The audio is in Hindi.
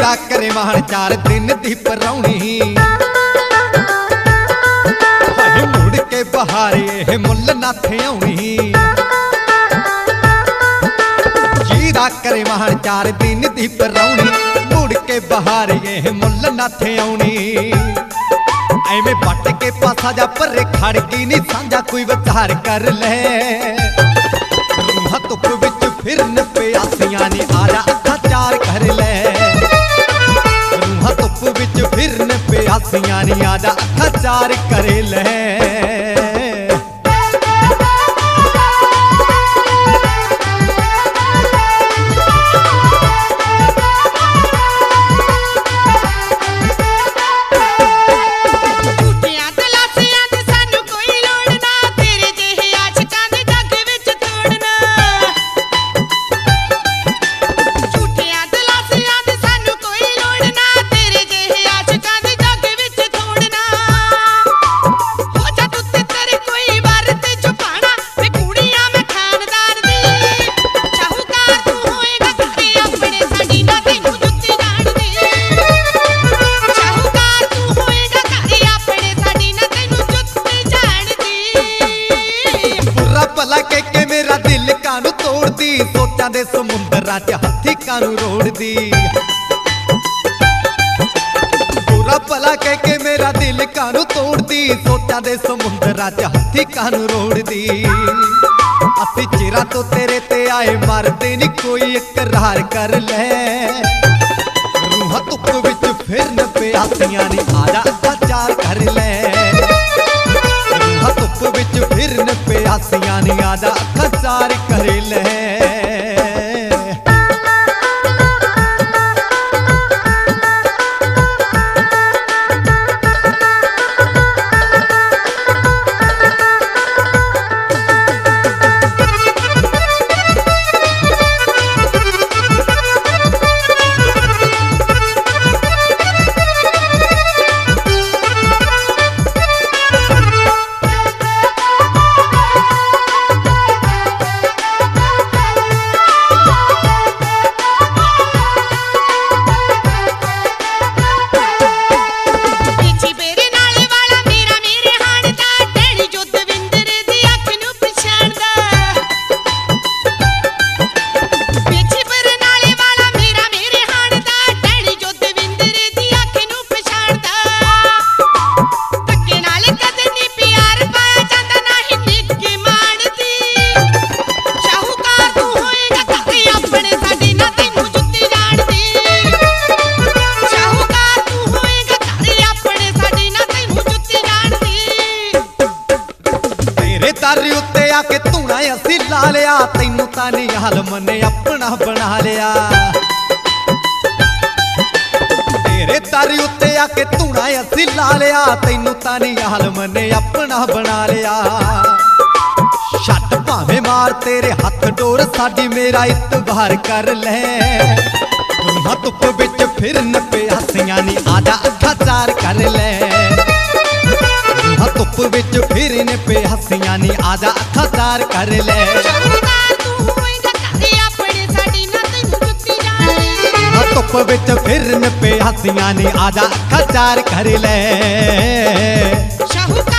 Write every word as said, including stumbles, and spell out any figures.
दा करे माहण चार दिन दी परौणी मुड़ के बहारे मुल नाथे आउणी जी दा करे माहण चार दिन दी परौणी मुड़ के बहारे मुल नाथे आउणी एवें पट के पासा जा परे खड़ की नी सांझा कोई विचार कर ले रूहां धुप विच फिरन प्यासियां नी आजा अखा चार कर ले रूहां धुप विच फिरन प्यासियां नी आजा अखा चार कर ले सोचा दे समुंदरा च हथी कानू रोड़ दी बुरा भला कह के मेरा दिल कानू तोड़ दी सोचा दे समुंदरा च हथी कानू रोड़ दी असी चिरा तो तेरे ते आए मरदे नी कोई इकरार कर ले रूहां धुप विच फिरन प्यासियां नी आजा अखा चार कर ले रूहां धुप विच फिरन प्यासियां नी आजा अखा चार कर ले तारी उत्ते आके धूना असी ला लिया तैनू तानी हालम ने अपना बना लिया तेरे तारी उत्ते आके धूना असी ला लिया तैनू तानी हालम ने अपना बना लिया छट भावें मार तेरे हथ डोर साडी मेरा इतबार कर ले रूहां धुप विच फिरन प्यासियां नी आजा अखा चार कर ले धुप विच फिरन प्यासियां नी आजा अखा चार कर ले धुप विच फिरन प्यासियां नी आजा अखा चार कर ले।